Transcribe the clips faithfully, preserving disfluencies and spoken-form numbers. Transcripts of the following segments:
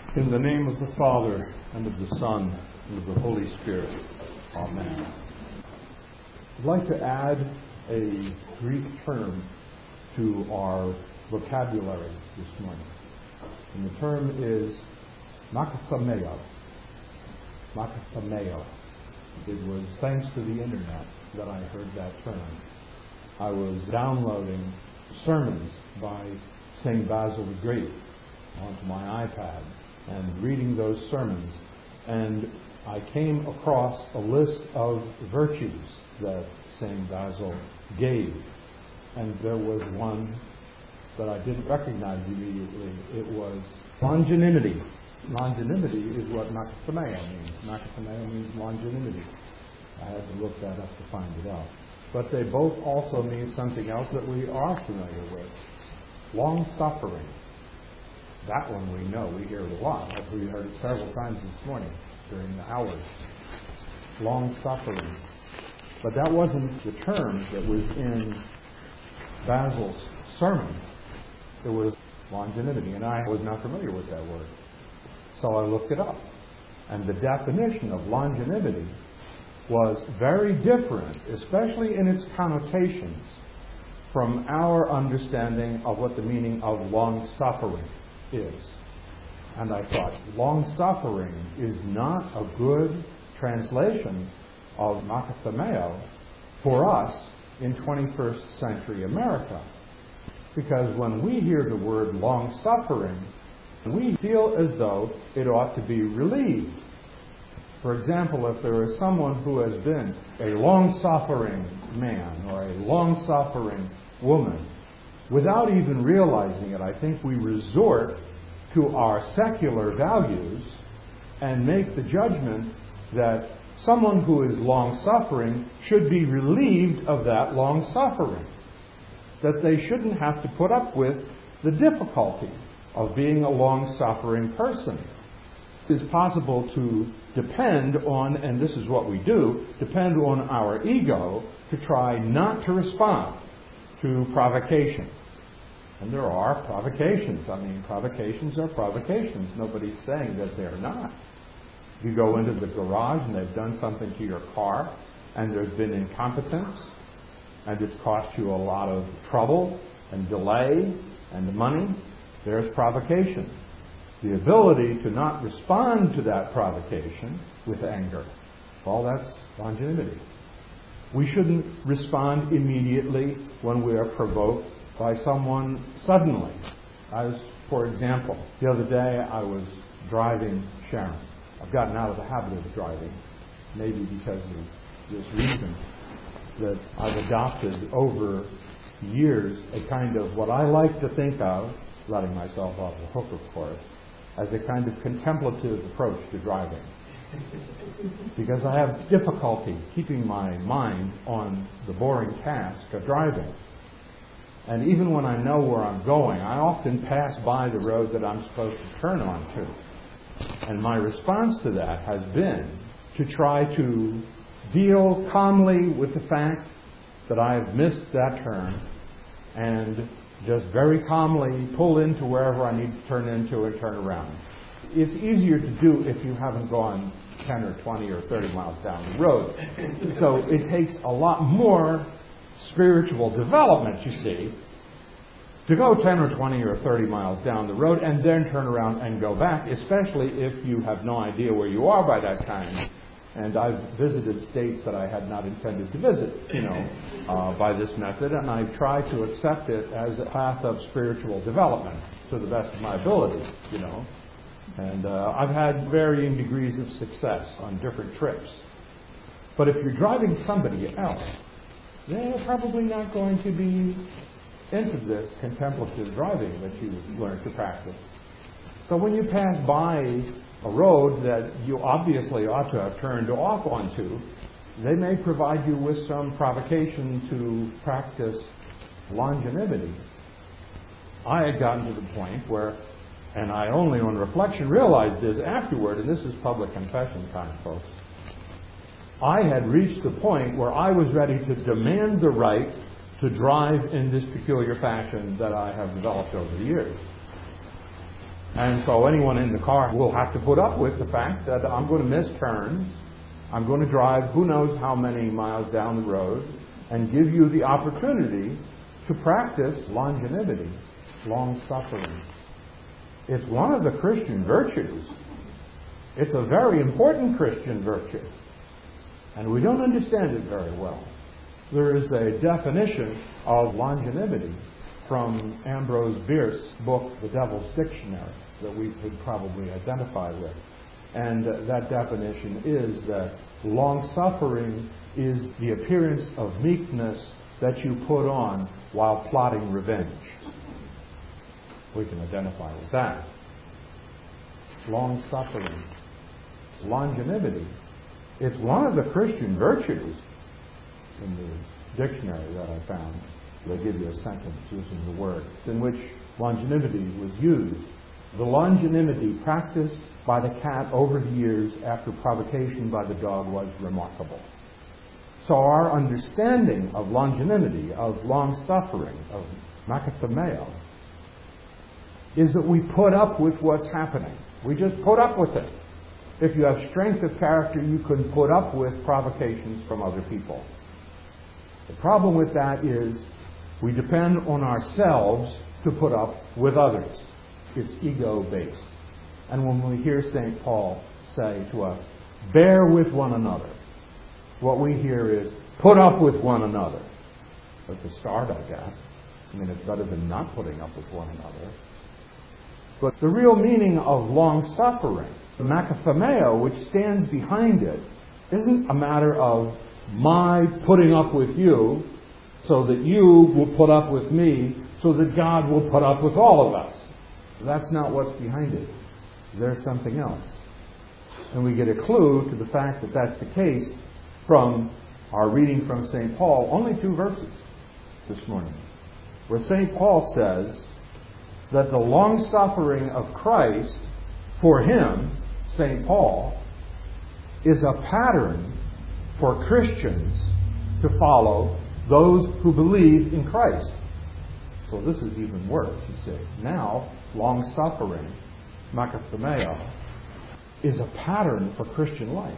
In the name of the Father, and of the Son, and of the Holy Spirit. Amen. I'd like to add a Greek term to our vocabulary this morning. And the term is makathameo. Makathameo. It was thanks to the internet that I heard that term. I was downloading sermons by Saint Basil the Great onto my iPad and reading those sermons, and I came across a list of virtues that Saint Basil gave, and there was one that I didn't recognize immediately. It was longanimity. Longanimity is what makathameo means. Makathameo means longanimity. I had to look that up to find it out. But they both also mean something else that we are familiar with. Long-suffering. That one we know. We hear it a lot. We heard it several times this morning during the hours. Long-suffering. But that wasn't the term that was in Basil's sermon. It was longanimity, and I was not familiar with that word. So I looked it up. And the definition of longanimity was very different, especially in its connotations, from our understanding of what the meaning of long-suffering is. And I thought, long-suffering is not a good translation of makathameo for us in twenty-first century America. Because when we hear the word long-suffering, we feel as though it ought to be relieved. For example, if there is someone who has been a long-suffering man or a long-suffering woman, without even realizing it, I think we resort to our secular values and make the judgment that someone who is long-suffering should be relieved of that long-suffering. That they shouldn't have to put up with the difficulty of being a long-suffering person. It is possible to depend on, and this is what we do, depend on our ego to try not to respond to provocation. And there are provocations. I mean, provocations are provocations. Nobody's saying that they're not. You go into the garage and they've done something to your car, and there's been incompetence, and it's cost you a lot of trouble and delay and money. There's provocation. The ability to not respond to that provocation with anger. Well, that's longanimity. We shouldn't respond immediately when we are provoked by someone suddenly. As, for example, the other day I was driving Sharon. I've gotten out of the habit of driving, maybe because of this reason, that I've adopted over years a kind of what I like to think of, letting myself off the hook, of course, as a kind of contemplative approach to driving. Because I have difficulty keeping my mind on the boring task of driving. And even when I know where I'm going, I often pass by the road that I'm supposed to turn onto. And my response to that has been to try to deal calmly with the fact that I have missed that turn and just very calmly pull into wherever I need to turn into and turn around. It's easier to do if you haven't gone ten or twenty or thirty miles down the road. So it takes a lot more spiritual development, you see, to go ten or twenty or thirty miles down the road and then turn around and go back, especially if you have no idea where you are by that time. And I've visited states that I had not intended to visit, you know, uh, by this method, and I try to accept it as a path of spiritual development to the best of my ability, you know. And uh, I've had varying degrees of success on different trips. But if you're driving somebody else, they're probably not going to be into this contemplative driving that you learned to practice. So when you pass by a road that you obviously ought to have turned off onto, they may provide you with some provocation to practice longanimity. I had gotten to the point where, and I only on reflection realized this afterward, and this is public confession time, folks, I had reached the point where I was ready to demand the right to drive in this peculiar fashion that I have developed over the years. And so anyone in the car will have to put up with the fact that I'm going to miss turns. I'm going to drive who knows how many miles down the road and give you the opportunity to practice longanimity, long-suffering. It's one of the Christian virtues. It's a very important Christian virtue. And we don't understand it very well. There is a definition of longanimity from Ambrose Bierce's book, The Devil's Dictionary, that we could probably identify with. And uh, that definition is that long-suffering is the appearance of meekness that you put on while plotting revenge. We can identify with that. Long-suffering. Longanimity. It's one of the Christian virtues. In the dictionary that I found, they give you a sentence using the word in which longanimity was used. The longanimity practiced by the cat over the years after provocation by the dog was remarkable. So our understanding of longanimity, of long-suffering, of makathemeo, is that we put up with what's happening. We just put up with it. If you have strength of character, you can put up with provocations from other people. The problem with that is we depend on ourselves to put up with others. It's ego-based. And when we hear Saint Paul say to us, bear with one another, what we hear is, put up with one another. That's a start, I guess. I mean, it's better than not putting up with one another. But the real meaning of long-suffering, the makathemeo, which stands behind it, isn't a matter of my putting up with you so that you will put up with me so that God will put up with all of us. That's not what's behind it. There's something else. And we get a clue to the fact that that's the case from our reading from Saint Paul, only two verses this morning, where Saint Paul says that the long-suffering of Christ, for him, Saint Paul, is a pattern for Christians to follow, those who believe in Christ. So this is even worse, you see. Now, long-suffering, makathemeo, is a pattern for Christian life.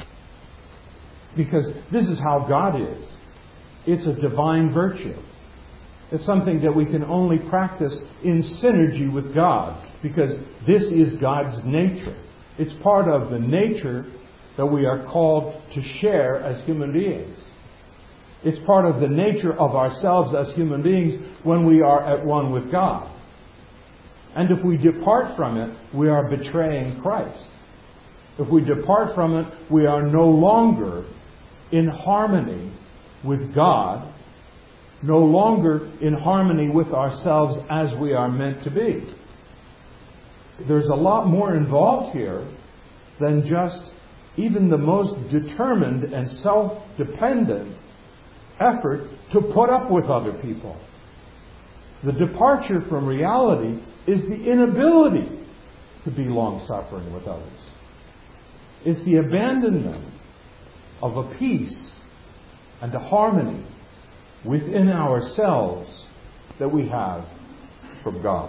Because this is how God is. It's a divine virtue. It's something that we can only practice in synergy with God, because this is God's nature. It's part of the nature that we are called to share as human beings. It's part of the nature of ourselves as human beings when we are at one with God. And if we depart from it, we are betraying Christ. If we depart from it, we are no longer in harmony with God, no longer in harmony with ourselves as we are meant to be. There's a lot more involved here than just even the most determined and self-dependent effort to put up with other people. The departure from reality is the inability to be long-suffering with others. It's the abandonment of a peace and a harmony within ourselves that we have from God.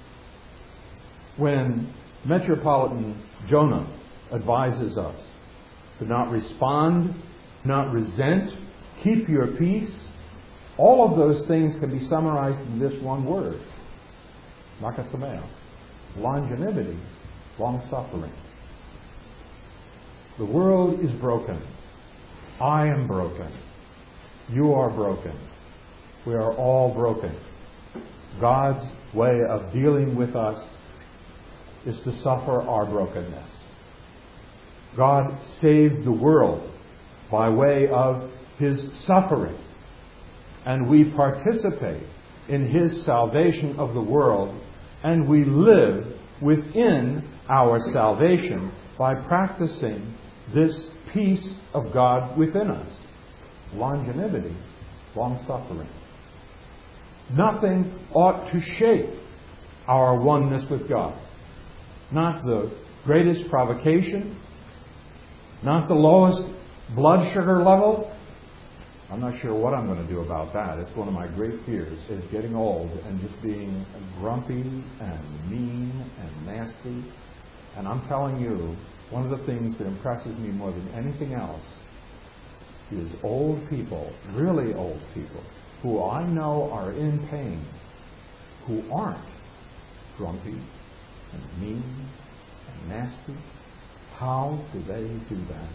When Metropolitan Jonah advises us to not respond, not resent, keep your peace, all of those things can be summarized in this one word, makathemeo, longanimity, long-suffering. The world is broken. I am broken. You are broken. We are all broken. God's way of dealing with us is to suffer our brokenness. God saved the world by way of His suffering, and we participate in His salvation of the world, and we live within our salvation by practicing this peace of God within us. Longanimity, long-suffering. Nothing ought to shake our oneness with God. Not the greatest provocation, not the lowest blood sugar level, I'm not sure what I'm going to do about that. It's one of my great fears, is getting old and just being grumpy and mean and nasty. And I'm telling you, one of the things that impresses me more than anything else is old people, really old people, who I know are in pain, who aren't grumpy and mean and nasty. How do they do that?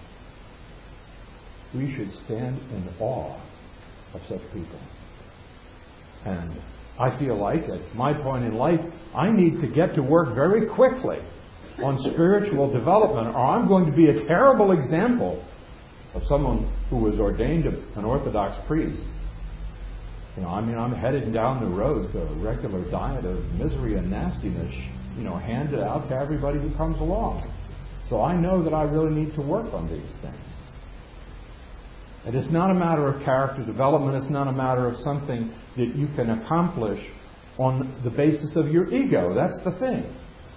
We should stand in awe of such people. And I feel like, at my point in life, I need to get to work very quickly on spiritual development, or I'm going to be a terrible example of someone who was ordained an Orthodox priest. You know, I mean, I'm headed down the road to a regular diet of misery and nastiness, you know, handed out to everybody who comes along. So I know that I really need to work on these things. And it's not a matter of character development. It's not a matter of something that you can accomplish on the basis of your ego. That's the thing.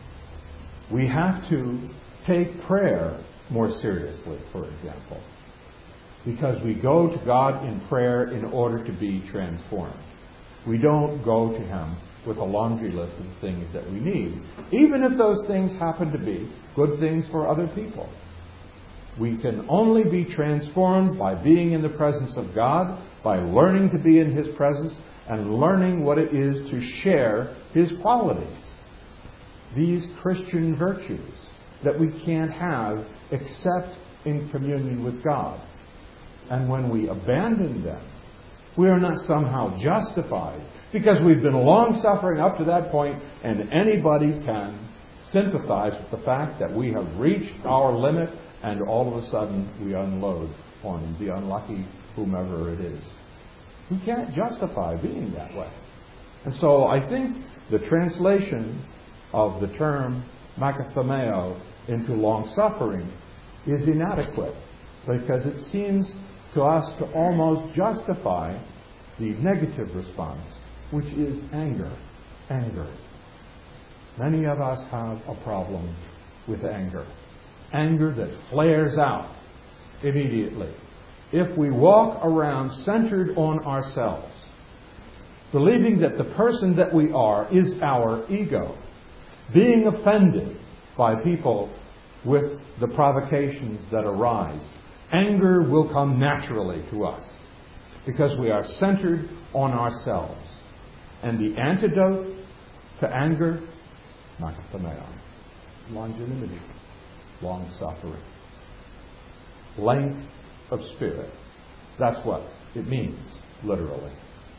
We have to take prayer more seriously, for example, because we go to God in prayer in order to be transformed. We don't go to Him with a laundry list of things that we need, even if those things happen to be good things for other people. We can only be transformed by being in the presence of God, by learning to be in His presence, and learning what it is to share His qualities. These Christian virtues that we can't have except in communion with God. And when we abandon them, we are not somehow justified, because we've been long-suffering up to that point, and anybody can sympathize with the fact that we have reached our limit, and all of a sudden we unload on the unlucky whomever it is. We can't justify being that way. And so I think the translation of the term makathomeo into long-suffering is inadequate, because it seems to us to almost justify the negative response, which is anger. Anger. Many of us have a problem with anger. Anger that flares out immediately. If we walk around centered on ourselves, believing that the person that we are is our ego, being offended by people with the provocations that arise, anger will come naturally to us because we are centered on ourselves. And the antidote to anger, makathomeo, longanimity, long-suffering, length of spirit. That's what it means, literally.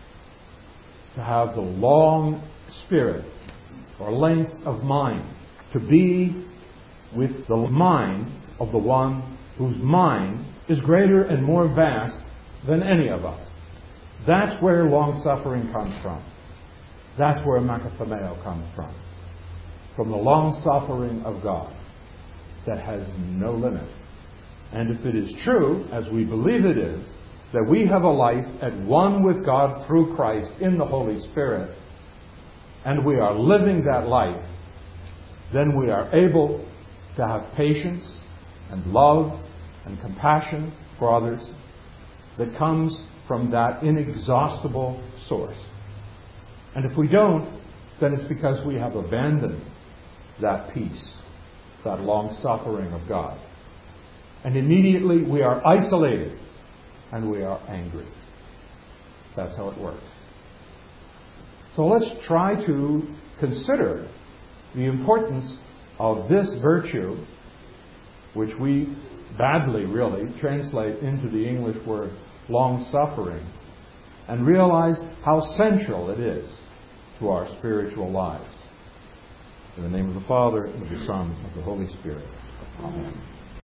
To have the long spirit or length of mind, to be with the mind of the one whose mind is greater and more vast than any of us. That's where long-suffering comes from. That's where makathomeo comes from. From the long-suffering of God that has no limit. And if it is true, as we believe it is, that we have a life at one with God through Christ in the Holy Spirit, and we are living that life, then we are able to have patience and love and compassion for others that comes from that inexhaustible source. And if we don't, then it's because we have abandoned that peace, that long-suffering of God. And immediately we are isolated and we are angry. That's how it works. So let's try to consider the importance of this virtue, which we badly really translate into the English word long-suffering, and realize how central it is to our spiritual lives. In the name of the Father, and of the Son, and of the Holy Spirit. Amen.